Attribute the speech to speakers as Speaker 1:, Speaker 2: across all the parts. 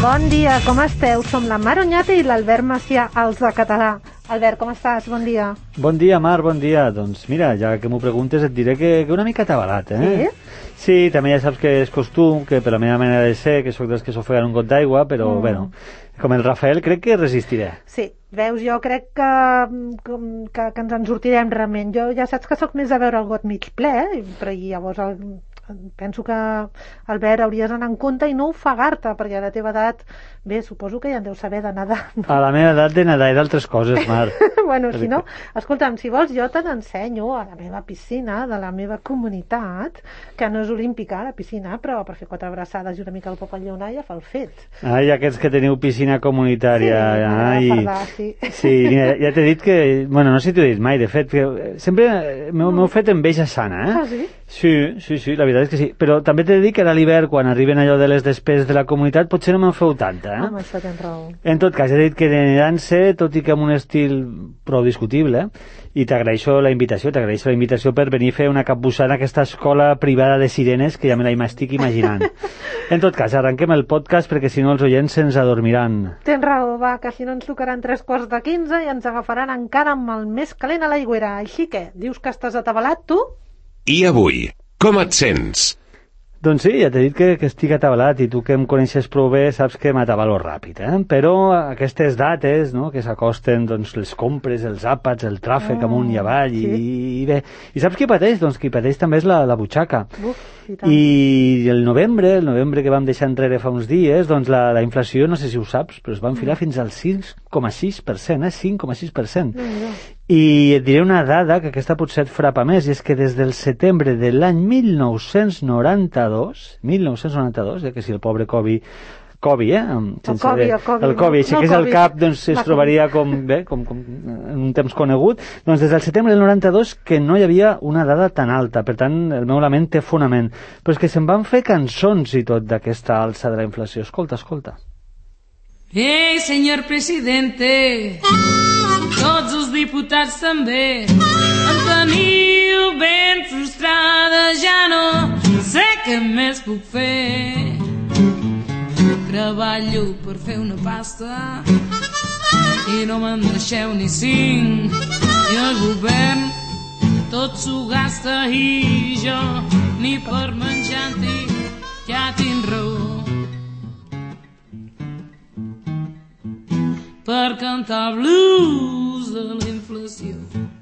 Speaker 1: Bon dia, com esteu? Som la Mar Oñate i l'Albert Macià, els de Català. Albert, com estàs? Bon dia.
Speaker 2: Bon dia, Mar, bon dia. Doncs mira, ja que m'ho preguntes et diré que una mica atabalat,
Speaker 1: Sí?
Speaker 2: Sí, també ja saps que és costum, que per la meva manera de ser, que sóc dels que s'ofeguen un got d'aigua, però, bueno, com el Rafael crec que resistiré.
Speaker 1: Sí, veus, jo crec que ens en sortirem realment. Jo ja saps que sóc més a veure el got mig ple, però llavors penso que, Albert, hauries d'anar en compte i no ofegar-te, perquè a la teva edat, bé, suposo que ja en deus saber de nedar.
Speaker 2: A la meva edat de nedar i d'altres coses, Mar.
Speaker 1: Bueno, si no, escolta'm, si vols jo te n'ensenyo a la meva piscina de la meva comunitat, que no és olímpica, la piscina, però per fer 4 abraçades i una mica el papallonar ja fa el fet.
Speaker 2: Ai, aquests que teniu piscina comunitària.
Speaker 1: Sí, fardar, sí.
Speaker 2: Sí, mira, ja t'he dit que... Bueno, no sé si t'ho he dit mai, de fet, que sempre m'heu fet enveja sana,
Speaker 1: Ah, sí?
Speaker 2: Sí, la veritat és que sí. Però també t'he de dir que ara a l'hivern, quan arriben allò de les despeses de la comunitat, potser no me'n feu tanta,
Speaker 1: Home, això tens raó.
Speaker 2: En tot cas, he dit que nedant-se, tot i que amb un estil prou discutible, i t'agraeixo la invitació per venir a fer una capbussada a aquesta escola privada de sirenes, que ja me la m'estic imaginant. En tot cas, arrenquem el podcast, perquè si no els oients se'ns adormiran.
Speaker 1: Tens raó, va, que si no ens tocaran 3:15 i ens agafaran encara amb el més calent a l'aigüera. Així que, dius que estàs atabalat, tu?
Speaker 3: I avui, com et sents?
Speaker 2: Doncs sí, ja t'he dit que estic atabalat, i tu que em coneixes prou bé saps que m'atabalo ràpid, Però aquestes dates, no?, que s'acosten, doncs, les compres, els àpats, el tràfic amunt i avall, sí. i bé. I saps qui pateix? Doncs qui pateix també és la butxaca. I el novembre que vam deixar enrere fa uns dies, doncs la inflació, no sé si ho saps, però es va enfilar fins al 6,6%, 5,6%. I et diré una dada que aquesta potser et frapa més, i és que des del setembre de l'any 1992, que si el pobre Covid, el Covid, aixequés el cap, doncs es trobaria com en un temps conegut, doncs des del setembre del 92 que no hi havia una dada tan alta, per tant el meu lament té fonament, però és que se'n van fer cançons i tot d'aquesta alça de la inflació. Escolta.
Speaker 4: Ei, senyor presidente, tots els diputats també em teniu ben frustrada, ja no sé què més puc fer. Treballo per fer una pasta i no me'n deixeu ni 5, i el govern tot s'ho gasta i jo ni per menjar en tinc, ja tinc raó per cantar blues de la inflació.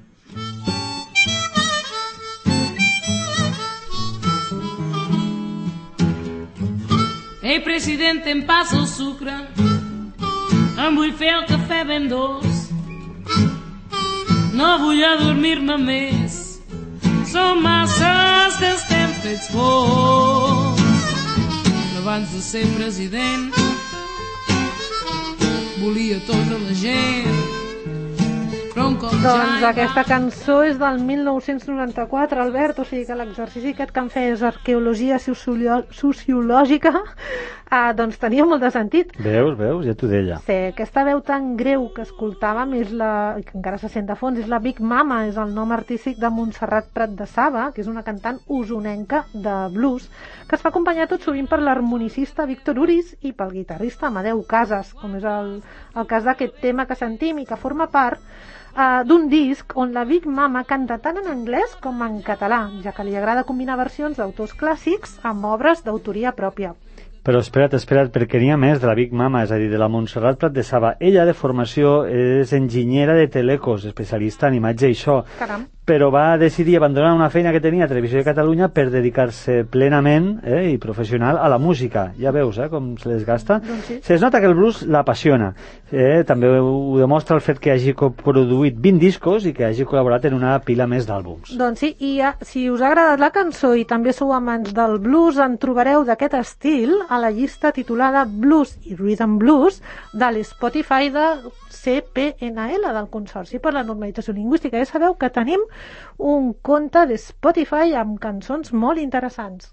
Speaker 4: Ei, president, em passa el sucre, em vull fer el cafè ben dolç, no vull adormir-me més, som masses que estem fets pols. Però abans de ser president volia tota la gent.
Speaker 1: Doncs aquesta cançó és del 1994, Albert, o sigui que l'exercici aquest que em feies arqueologia sociològica doncs tenia molt de sentit.
Speaker 2: Veus, ja t'ho deia.
Speaker 1: Sí, aquesta veu tan greu que escoltàvem és que encara se sent de fons, és la Big Mama, és el nom artístic de Montserrat Prat de Saba, que és una cantant usonenca de blues, que es fa acompanyar tot sovint per l'harmonicista Víctor Uris i pel guitarrista Amadeu Casas, com és el cas d'aquest tema que sentim i que forma part d'un disc on la Big Mama canta tant en anglès com en català, ja que li agrada combinar versions d'autors clàssics amb obres d'autoria pròpia.
Speaker 2: Però espera't, perquè n'hi ha més de la Big Mama, és a dir, de la Montserrat Prat de Saba. Ella, de formació, és enginyera de telecos, especialista en imatge i so.
Speaker 1: Caram.
Speaker 2: Però va decidir abandonar una feina que tenia a Televisió de Catalunya per dedicar-se plenament i professional a la música. Ja veus com se les gasta.
Speaker 1: Doncs sí.
Speaker 2: Es nota que el blues l'apassiona. També ho demostra el fet que hagi coproduït 20 discos i que hagi col·laborat en una pila més d'àlbums.
Speaker 1: Doncs sí, i si us ha agradat la cançó i també sou amants del blues, en trobareu d'aquest estil a la llista titulada Blues i Rhythm Blues de l'Spotify de CPNL, del Consorci per la Normalització Lingüística. Ja sabeu que tenim un compte de Spotify amb cançons molt interessants.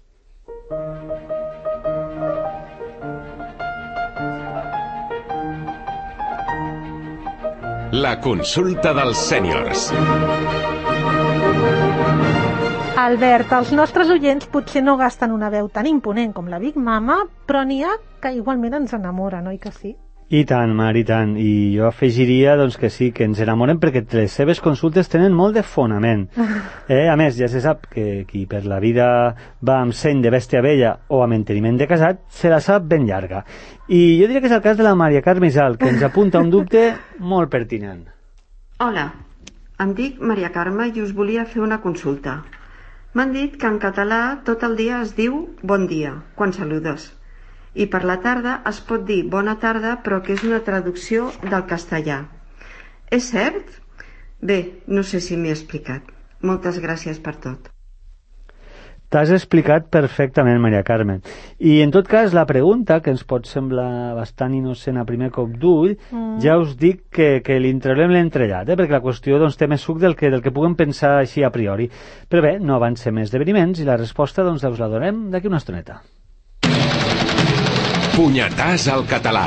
Speaker 3: La consulta dels sèniors.
Speaker 1: Albert, els nostres oients potser no gasten una veu tan imponent com la Big Mama, però n'hi ha que igualment ens enamoren, oi que sí?
Speaker 2: I tant, Mar, i tant. I jo afegiria doncs, que sí, que ens enamorem perquè les seves consultes tenen molt de fonament. A més, ja se sap que qui per la vida va amb seny de bèstia vella o amb enteniment de casat, se la sap ben llarga. I jo diria que és el cas de la Maria Carme Isal, que ens apunta un dubte molt pertinent.
Speaker 5: Hola, em dic Maria Carme i us volia fer una consulta. M'han dit que en català tot el dia es diu bon dia, quan saludes. I per la tarda es pot dir bona tarda, però que és una traducció del castellà. És cert? Bé, no sé si m'he explicat. Moltes gràcies per tot.
Speaker 2: T'has explicat perfectament, Maria Carme. I, en tot cas, la pregunta, que ens pot semblar bastant innocent a primer cop d'ull, ja us dic que li entrelem l'entrellat, perquè la qüestió doncs, té més suc del que puguem pensar així a priori. Però bé, no avancem més esdeveniments i la resposta doncs, us la donem d'aquí una estoneta.
Speaker 3: Punyetàs al català.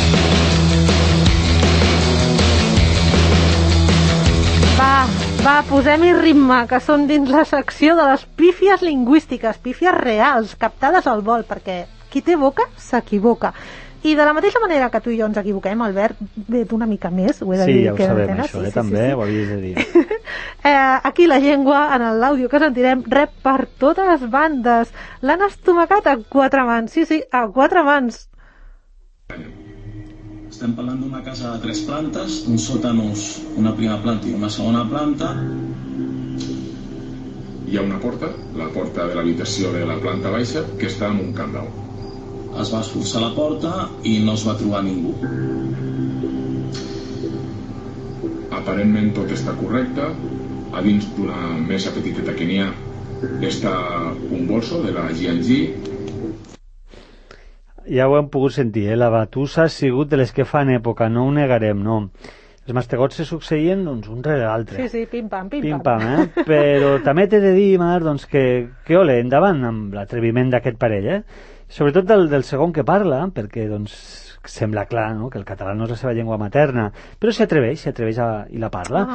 Speaker 1: Va, posem-hi ritme, que som dins la secció de les pífies lingüístiques, pífies reals, captades al vol, perquè qui té boca s'equivoca. I de la mateixa manera que tu i jo ens equivoquem, Albert, ve una mica més, ho he de dir.
Speaker 2: Sí, ja ho sabem, això, també ho havies de dir.
Speaker 1: Aquí la llengua, en l'àudio que sentirem, rep per totes bandes. L'han estomacat a 4 mans, sí, a 4 mans.
Speaker 6: Estem parlant d'una casa de 3 plantes, un sòtanus, una primera planta i una segona planta.
Speaker 7: Hi ha una porta, la porta de l'habitació de la planta baixa, que està amb un candau.
Speaker 6: Es va esforçar la porta i no es va trobar ningú.
Speaker 7: Aparentment tot està correcte. A dins d'una mesa petiteta que n'hi ha està un bolso de la G&G.
Speaker 2: Ja ho hem pogut sentir, la batussa ha sigut de les que fan època, no ho negarem, no. Els mastegots se succeïen doncs, un rere l'altre.
Speaker 1: Sí, pim-pam.
Speaker 2: Pim-pam, Però també t'he de dir, Mar, doncs, que ole, endavant amb l'atreviment d'aquest parell, Sobretot del segon que parla, perquè doncs, sembla clar, no?, que el català no és la seva llengua materna, però s'hi atreveix i la parla.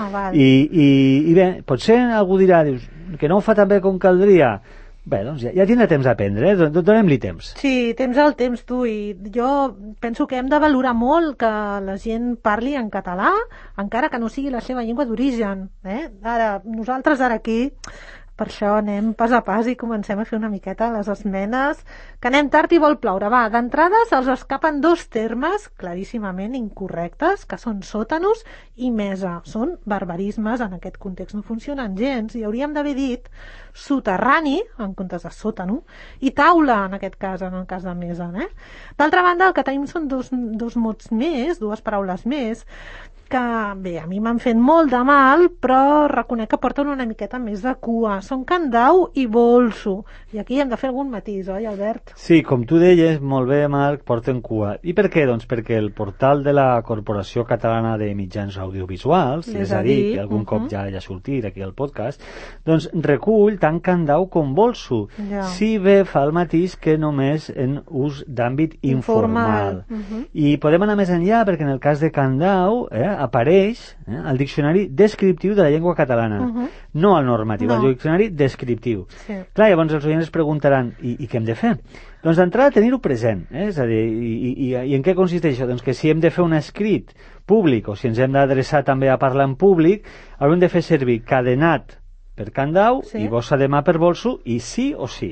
Speaker 2: I bé, potser algú dirà, dius, que no ho fa tan bé com caldria. Bé, doncs ja tindrà temps d'aprendre, donem-li temps.
Speaker 1: Sí, temps al temps, tu, i jo penso que hem de valorar molt que la gent parli en català, encara que no sigui la seva llengua d'origen. Nosaltres ara aquí, per això anem pas a pas i comencem a fer una miqueta les esmenes, que anem tard i vol ploure. Va, d'entrada se'ls escapen 2 termes claríssimament incorrectes, que són sòtanus i mesa. Són barbarismes, en aquest context no funcionen gens, i hauríem d'haver dit soterrani, en comptes de sòtano, i taula, en aquest cas, en el cas de mesa. D'altra banda, el que tenim són dos mots més, 2 paraules més, que, bé, a mi m'han fet molt de mal, però reconec que porten una miqueta més de cua. Són candau i bolso. I aquí hem de fer algun matís, oi, Albert?
Speaker 2: Sí, com tu deies, molt bé, Marc, porten cua. I per què? Doncs perquè el portal de la Corporació Catalana de Mitjans Audiovisuals, és a dir, que algun cop ja ha sortit aquí al podcast, doncs recull tant candau com bolso. Si bé fa el matís que només en ús d'àmbit informal. I podem anar més enllà, perquè en el cas de candau, apareix al diccionari descriptiu de la llengua catalana, no al normatiu, al diccionari descriptiu. Clar, llavors els oients es preguntaran, i què hem de fer? Doncs d'entrada tenir-ho present, és a dir, i en què consisteix això? Doncs que si hem de fer un escrit públic o si ens hem d'adreçar també a parlar en públic, haurem de fer servir cadenat per candau i bossa de mà per bolso, i sí o sí.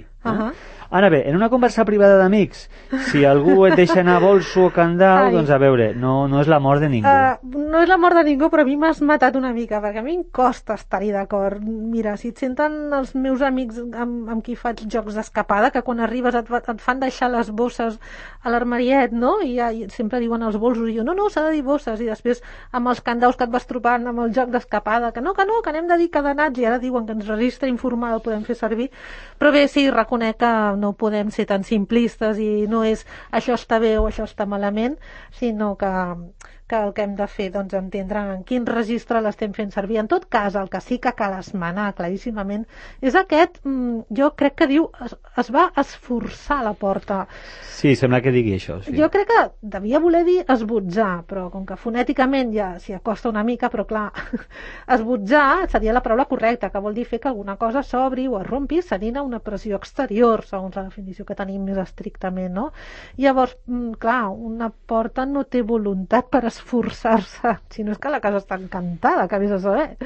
Speaker 2: Ara bé, en una conversa privada d'amics, si algú et deixa anar bolso o candau, doncs a veure, no és la mort de ningú.
Speaker 1: No és la mort de ningú, però a mi m'has matat una mica, perquè a mi em costa estar-hi d'acord. Mira, si et senten els meus amics amb qui faig jocs d'escapada, que quan arribes et fan deixar les bosses a l'armariet, no? I sempre diuen els bolsos, i jo, no, s'ha de dir bosses, i després amb els candaus que et vas trobant amb el joc d'escapada, que no, que anem de dir cadenats, i ara diuen que ens registre informal el podem fer servir. Però bé, sí, reconec que no podem ser tan simplistes i no és això està bé o això està malament, sinó que que el que hem de fer, doncs, entendre en quin registre l'estem fent servir. En tot cas, el que sí que cal esmenar claríssimament és aquest, jo crec que diu, es va esforçar la porta.
Speaker 2: Sí, sembla que digui això, sí.
Speaker 1: Jo crec que devia voler dir esbotjar, però com que fonèticament ja s'hi acosta una mica, però clar, esbotjar seria la paraula correcta, que vol dir fer que alguna cosa s'obri o es rompi cedint a una pressió exterior, segons la definició que tenim més estrictament, no? Llavors, clar, una porta no té voluntat per esforçar-se, si no és que la casa està encantada, que vés a saber.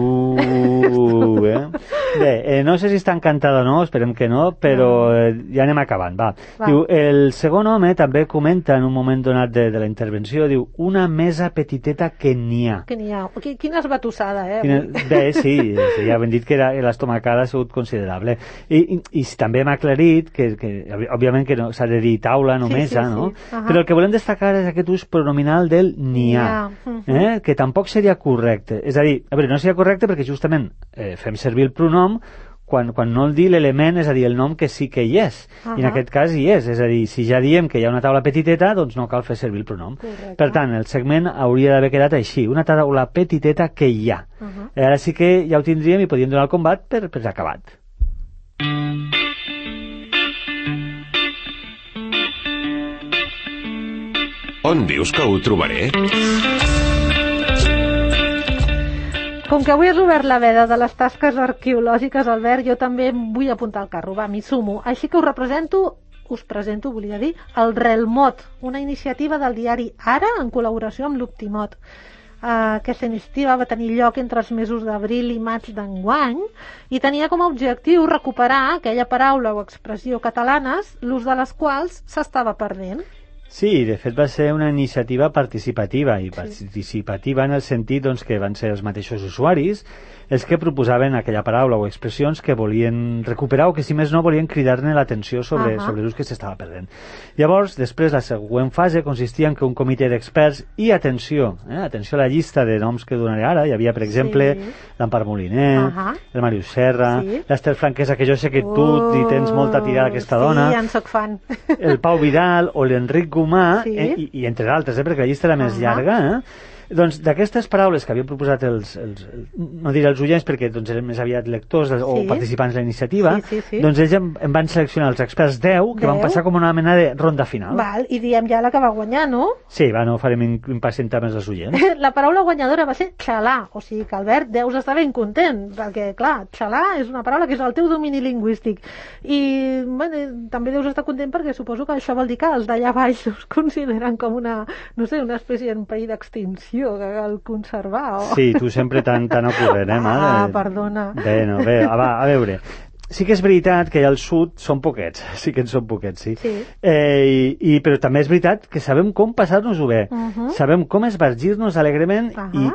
Speaker 2: Bé, no sé si està encantada o no, esperem que no, però ja anem acabant, va. Diu, el segon home també comenta en un moment donat de la intervenció, diu, una mesa petiteta que n'hi ha.
Speaker 1: Que n'hi ha. Quina esbatussada,
Speaker 2: Bé, sí, ja hem dit que l'estomacada ha sigut considerable. I també hem aclarit que òbviament que no s'ha de dir taula, no mesa, no? Però el que volem destacar és aquest ús pronominal del n'hi ha, que tampoc seria correcte. És a dir, no seria correcte perquè justament fem servir el pronom quan no el dir l'element, és a dir, el nom que sí que hi és. I en aquest cas hi és a dir, si ja diem que hi ha una taula petiteta, doncs no cal fer servir el pronom. Per tant, el segment hauria d'haver quedat així, una taula petiteta que hi ha. Ara sí que ja ho tindríem i podríem donar el combat per acabat.
Speaker 3: On dius que ho trobaré?
Speaker 1: Com que avui has obert la veda de les tasques arqueològiques, Albert, jo també vull apuntar al carro, m'hi sumo. Així que us presento, volia dir, el Relmot, una iniciativa del diari Ara en col·laboració amb l'Optimot. Aquesta iniciativa va tenir lloc entre els mesos d'abril i maig d'enguany i tenia com a objectiu recuperar aquella paraula o expressió catalanes, l'ús de les quals s'estava perdent.
Speaker 2: Sí, de fet va ser una iniciativa participativa i participativa en el sentit doncs, que van ser els mateixos usuaris els que proposaven aquella paraula o expressions que volien recuperar o que si més no volien cridar-ne l'atenció sobre l'ús que s'estava perdent. Llavors, després la següent fase consistia en que un comitè d'experts i atenció a la llista de noms que donaré ara, hi havia per exemple l'Empar Moliner, el Màrius Serra, l'Ester Franquesa, que jo sé que tu hi tens molta tirada aquesta dona,
Speaker 1: sí, en soc fan,
Speaker 2: el Pau Vidal o l'Enric Gomà, i entre d'altres, perquè la llista era més llarga, doncs d'aquestes paraules que havien proposat no diré els oients perquè doncs, eren més aviat lectors o participants de la iniciativa, doncs ells en van seleccionar els experts 10 que van passar com una mena de ronda final.
Speaker 1: Val, i diem ja la que va guanyar, no?
Speaker 2: Sí, no farem impacientar més els oients.
Speaker 1: La paraula guanyadora va ser xalà, o sigui que Albert deus estar ben content, perquè clar, xalà és una paraula que és el teu domini lingüístic i també deus estar content perquè suposo que això vol dir que els d'allà baix us consideren com una espècie en perill d'extinció que cal conservar.
Speaker 2: Sí, tu sempre tan ocurrent, mare?
Speaker 1: Perdona.
Speaker 2: Bé, a veure. Sí que és veritat que allà al sud són poquets, sí que en són poquets, sí. Però també és veritat que sabem com passar-nos-ho bé, sabem com esbargir-nos alegrement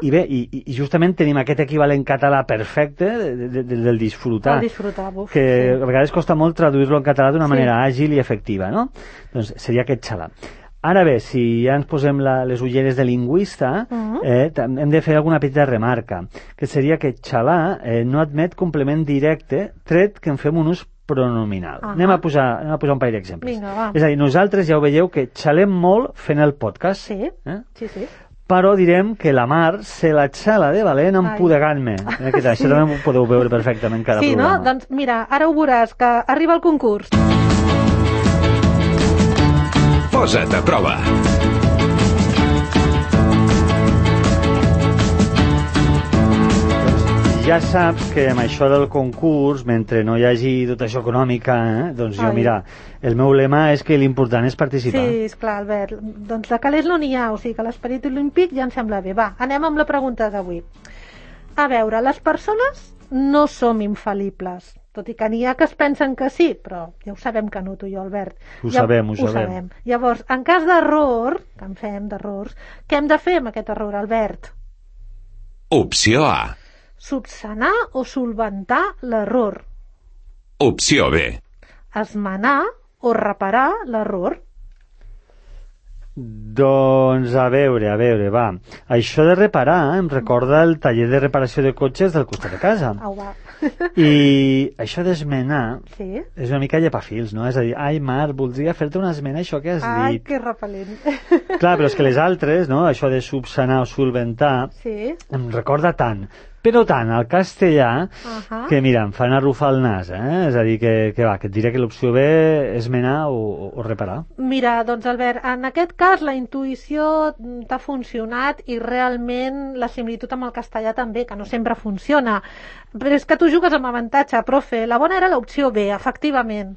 Speaker 2: i justament tenim aquest equivalent català perfecte del disfrutar.
Speaker 1: El disfrutar,
Speaker 2: que a vegades costa molt traduir-lo en català d'una manera àgil i efectiva, no? Doncs seria aquest xalà. Ara bé, si ja ens posem les ulleres de lingüista, hem de fer alguna petita remarca, que seria que xalà no admet complement directe, tret que en fem un ús pronominal. Anem a posar un parell d'exemples.
Speaker 1: Vinga, va.
Speaker 2: És a dir, nosaltres ja ho veieu que xalem molt fent el podcast.
Speaker 1: Sí.
Speaker 2: Però direm que la Mar se la xala de valent empudegant-me. Això també ho podeu veure perfectament cada programa.
Speaker 1: Sí, no? Doncs mira, ara ho veuràs, que arriba el concurs.
Speaker 3: Posa't a prova.
Speaker 2: Ja saps que amb això del concurs, mentre no hi hagi dotació econòmica, doncs jo, mira, el meu lema és que l'important és participar.
Speaker 1: Sí, esclar, Albert. Doncs de calés no n'hi ha, o sigui que l'esperit olímpic ja em sembla bé. Va, anem amb la pregunta d'avui. A veure, les persones no som infal·libles, tot i que n'hi ha que es pensen que sí, però ja ho sabem que no, tu i jo, Albert.
Speaker 2: Ho sabem.
Speaker 1: Llavors, en cas d'error, que en fem d'errors, què hem de fer amb aquest error, Albert?
Speaker 3: Opció A.
Speaker 1: Subsanar o solventar l'error.
Speaker 3: Opció B.
Speaker 1: Esmenar o reparar l'error.
Speaker 2: Doncs a veure, va. Això de reparar em recorda el taller de reparació de cotxes del costat de casa.
Speaker 1: Au, va.
Speaker 2: I això d'esmenar
Speaker 1: Sí?
Speaker 2: és una mica llepafils, no? És a dir, ai, Marc, voldria fer-te una esmena això que has
Speaker 1: Ai,
Speaker 2: dit.
Speaker 1: que repel·lent.
Speaker 2: Clar, però és que les altres, no? Això de subsanar o solventar,
Speaker 1: Sí?
Speaker 2: em recorda tant, però tant al castellà, que mira, em fan arrufar el nas, És a dir, que et diré que l'opció B és esmenar o reparar.
Speaker 1: Mira, doncs Albert, en aquest cas la intuïció t'ha funcionat i realment la similitud amb el castellà també, que no sempre funciona. Però és que tu jugues amb avantatge, profe. La bona era l'opció B, efectivament.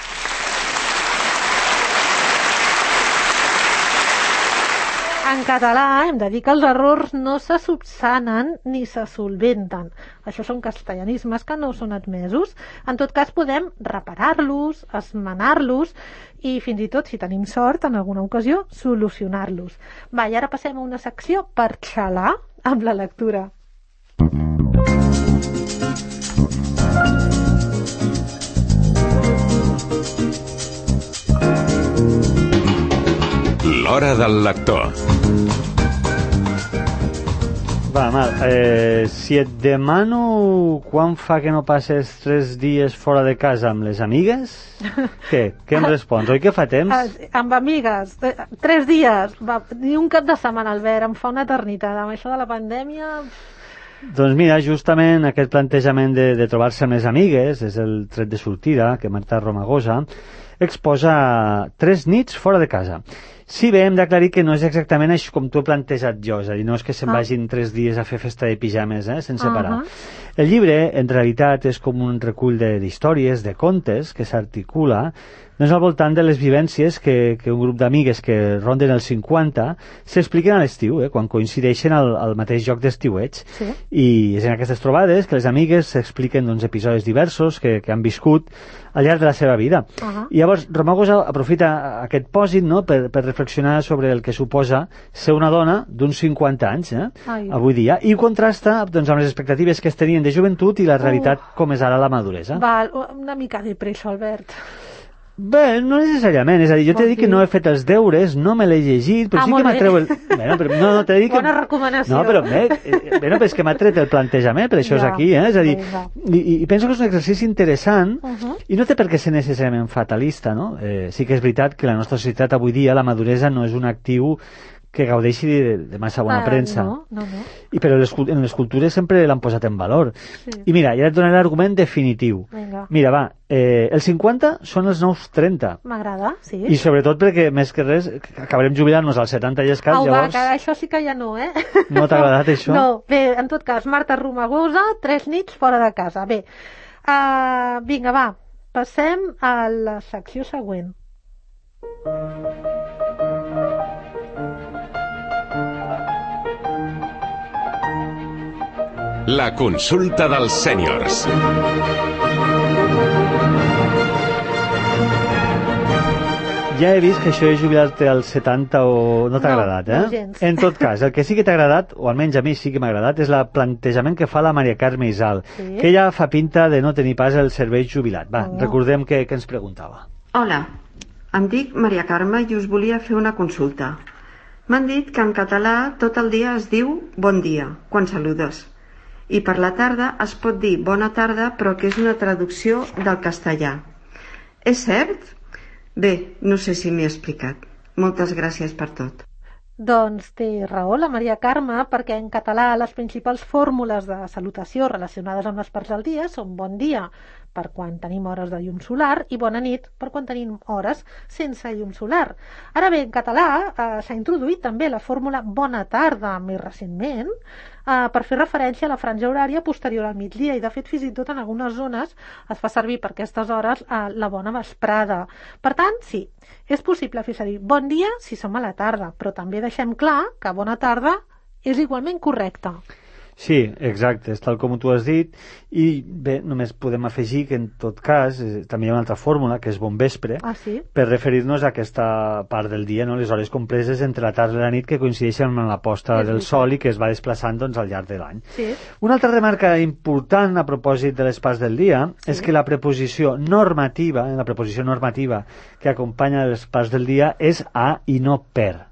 Speaker 1: En català hem de dir que els errors no se subsanen ni se solventen. Això són castellanismes que no són admesos. En tot cas, podem reparar-los, esmenar-los i fins i tot, si tenim sort, en alguna ocasió, solucionar-los. Va, i ara passem a una secció per xalar amb la lectura.
Speaker 3: L'hora del lector.
Speaker 2: Va, Marc, si et demano quan fa que no passes 3 dies fora de casa amb les amigues, què em respons? Oi que fa temps?
Speaker 1: Amb amigues, 3 dies, va, ni un cap de setmana, Albert, em fa una eternitat. Amb això de la pandèmia...
Speaker 2: Doncs mira, justament aquest plantejament de trobar-se amb les amigues és el tret de sortida que Marta Romagosa exposa 3 nits fora de casa. Si bé hem d'aclarir que no és exactament això com t'ho he plantejat jo, és a dir, no és que se'n vagin 3 dies a fer festa de pijames, sense parar. El llibre, en realitat, és com un recull d'històries, de contes, que s'articula doncs al voltant de les vivències que un grup d'amigues que ronden els 50 s'expliquen a l'estiu, quan coincideixen al mateix joc d'estiuets.
Speaker 1: Sí.
Speaker 2: I és en aquestes trobades que les amigues s'expliquen episodis diversos que han viscut al llarg de la seva vida. I llavors Romagosa aprofita aquest pòsit, no?, per reflexionar sobre el que suposa ser una dona d'uns 50 anys avui dia, i contrasta doncs, amb les expectatives que es tenien de joventut i la realitat com és ara la maduresa.
Speaker 1: Val, una mica de pressa, Albert.
Speaker 2: Bé, no necessàriament, és a dir, jo t'he dit que no he fet els deures, no me l'he llegit, però sí que m'atreu el... Bueno, però no, t'he dit que...
Speaker 1: Bona recomanació.
Speaker 2: No, però és que m'ha tret el plantejament, per això és aquí, és a dir, i penso que és un exercici interessant, i no té per què ser necessàriament fatalista, no? Sí que és veritat que la nostra societat avui dia, la maduresa no és un actiu que gaudeixi de massa bona premsa.
Speaker 1: No.
Speaker 2: Però en les cultures sempre l'han posat en valor. Sí. I mira, ja et donaré l'argument definitiu.
Speaker 1: Vinga.
Speaker 2: Mira, va, els 50 són els nous 30.
Speaker 1: M'agrada, sí.
Speaker 2: I sobretot perquè, més que res, acabarem jubilant-nos als 70 i escaig, llavors...
Speaker 1: Va, això sí que ja no,
Speaker 2: No t'ha agradat, això?
Speaker 1: No, bé, en tot cas, Marta Romagosa, 3 nits fora de casa. Bé, vinga, va, passem a la secció següent.
Speaker 3: La consulta dels sèniors.
Speaker 2: Ja he vist que això de jubilar-te als 70 no t'ha agradat,
Speaker 1: No, gens.
Speaker 2: En tot cas, el que sí que t'ha agradat, o almenys a mi sí que m'ha agradat, és el plantejament que fa la Maria Carme Isal, que ella fa pinta de no tenir pas el servei jubilat. Va, recordem què ens preguntava.
Speaker 5: Hola, em dic Maria Carme i us volia fer una consulta. M'han dit que en català tot el dia es diu bon dia, quan saludes. I per la tarda es pot dir bona tarda, però que és una traducció del castellà. És cert? Bé, no sé si m'he explicat. Moltes gràcies per tot.
Speaker 1: Doncs té raó la Maria Carme, perquè en català les principals fórmules de salutació relacionades amb les parts del dia són bon dia per quan tenim hores de llum solar i bona nit per quan tenim hores sense llum solar. Ara bé, en català s'ha introduït també la fórmula bona tarda més recentment per fer referència a la franja horària posterior al migdia i de fet fins i tot en algunes zones es fa servir per aquestes hores la bona vesprada. Per tant, sí, és possible fer servir bon dia si som a la tarda, però també deixem clar que bona tarda és igualment correcte.
Speaker 2: Sí, exacte, és tal com tu has dit, i bé, només podem afegir que en tot cas també hi ha una altra fórmula, que és bon vespre, per referir-nos a aquesta part del dia, no? Les hores compreses entre la tarda i la nit que coincideixen amb la posta del sol i que es va desplaçant doncs, al llarg de l'any.
Speaker 1: Sí.
Speaker 2: Una altra remarca important a propòsit de les parts del dia és que la preposició normativa, que acompanya les parts del dia és a i no per.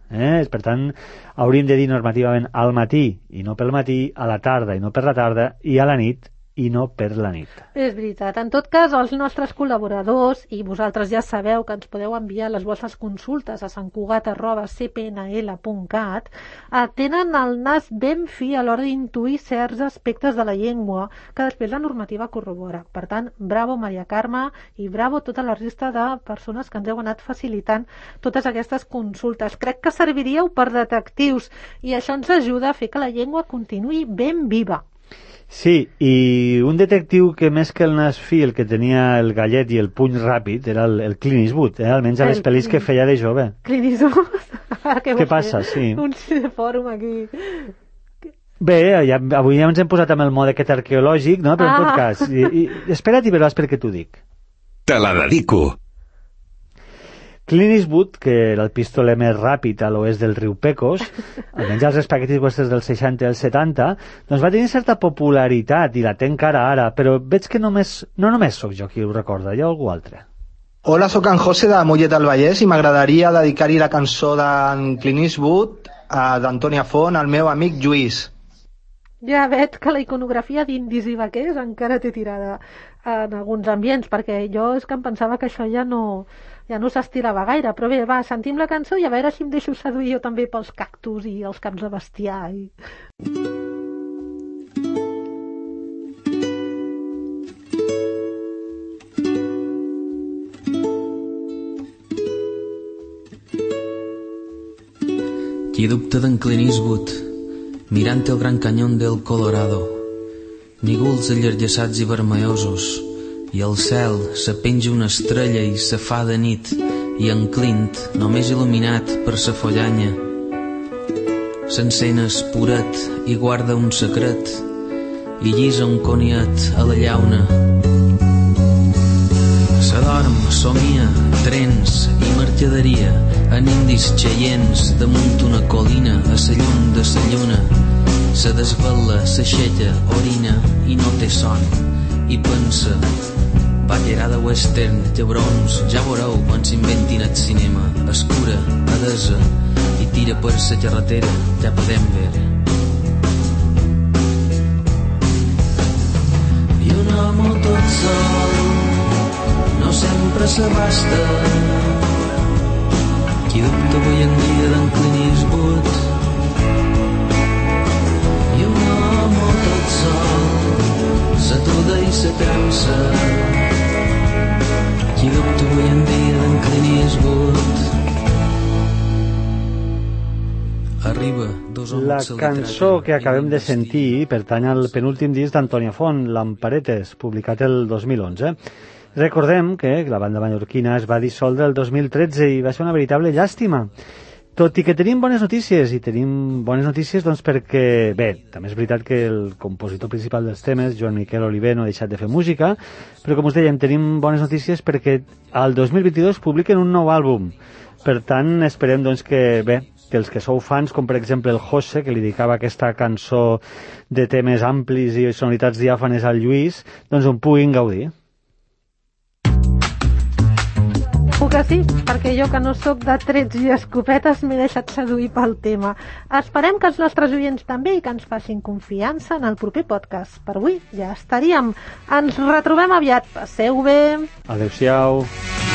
Speaker 2: Per tant, hauríem de dir normativament al matí i no pel matí, a la tarda i no per la tarda, i a la nit i no per la nit.
Speaker 1: És veritat. En tot cas, els nostres col·laboradors, i vosaltres ja sabeu que ens podeu enviar les vostres consultes a santcugat@cpnl.cat, tenen el nas ben fi a l'hora d'intuir certs aspectes de la llengua que després la normativa corrobora. Per tant, bravo Maria Carme i bravo tota la resta de persones que ens heu anat facilitant totes aquestes consultes. Crec que serviríeu per detectius i això ens ajuda a fer que la llengua continuï ben viva.
Speaker 2: Sí, i un detectiu que més que el nas fi, el que tenia el gallet i el puny ràpid, era el Clint Eastwood, almenys a les pel·lis que feia de jove.
Speaker 1: Clint Eastwood?
Speaker 2: Què passa? Sí.
Speaker 1: Un fòrum aquí.
Speaker 2: Bé, avui ja ens hem posat amb el mode aquest arqueològic, no? Però en tot cas, espera't i veuràs per què t'ho dic.
Speaker 3: Te la dedico.
Speaker 2: Clint Eastwood, que era el pistoler més ràpid a l'oest del riu Pecos, almenys als espaguetis vostres dels 60 i els 70, doncs va tenir certa popularitat i la té encara ara, però veig que no només sóc jo qui ho recorda, hi ha algú altre.
Speaker 8: Hola, sóc en José de Mollet del Vallès i m'agradaria dedicar-hi la cançó d'en Clint Eastwood d'Antònia Font al meu amic Lluís.
Speaker 1: Ja veig que la iconografia d'indis i vaquers encara té tirada en alguns ambients, perquè jo és que em pensava que això ja no s'estirava gaire, però bé, va, sentim la cançó i a veure si em deixo seduir jo també pels cactus i els caps de bestiar.
Speaker 9: Qui dubta d'en Clint Eastwood, mirant el gran canyón del Colorado, nígols allargassats i vermellosos, i al cel se penja una estrella i se fa de nit, i en Clint, només il·luminat per sa follanya, s'encén espuret i guarda un secret, i llisa un coniet a la llauna. S'adorm, somia, trens i mercaderia en indis xeients damunt una colina a sa llum de sa lluna. Se desvela, s'aixeca, orina i no té son, i pensa: ballerada western, llebrons, ja veureu quan s'inventin el cinema. Escura, adesa, i tira per sa carretera, ja podem veure. I un home tot sol no sempre s'abasta. Qui dubta avui en dia d'en Clint Eastwood? I un home tot sol s'atuda i s'atansa. Qui dubta avui en dia d'en Clint Eastwood? Arriba dos homes.
Speaker 2: La cançó que acabem de sentir pertany al penúltim disc d'Antònia Font, Lamparetes, publicat el 2011. Recordem que la banda mallorquina es va dissoldre el 2013 i va ser una veritable llàstima. Tot i que tenim bones notícies, doncs perquè, bé, també és veritat que el compositor principal dels temes, Joan Miquel Oliver, no ha deixat de fer música, però com us dèiem, tenim bones notícies perquè al 2022 publiquen un nou àlbum. Per tant, esperem doncs que, bé, que els que sou fans, com per exemple el José, que li dedicava aquesta cançó de temes amplis i sonoritats diàfanes al Lluís, doncs en puguin gaudir.
Speaker 1: Que sí, perquè jo que no sóc de trets i escopetes m'he deixat seduir pel tema. Esperem que els nostres oients també i que ens facin confiança en el proper podcast. Per avui ja estaríem. Ens retrobem aviat. Passeu bé.
Speaker 2: Adéu-siau.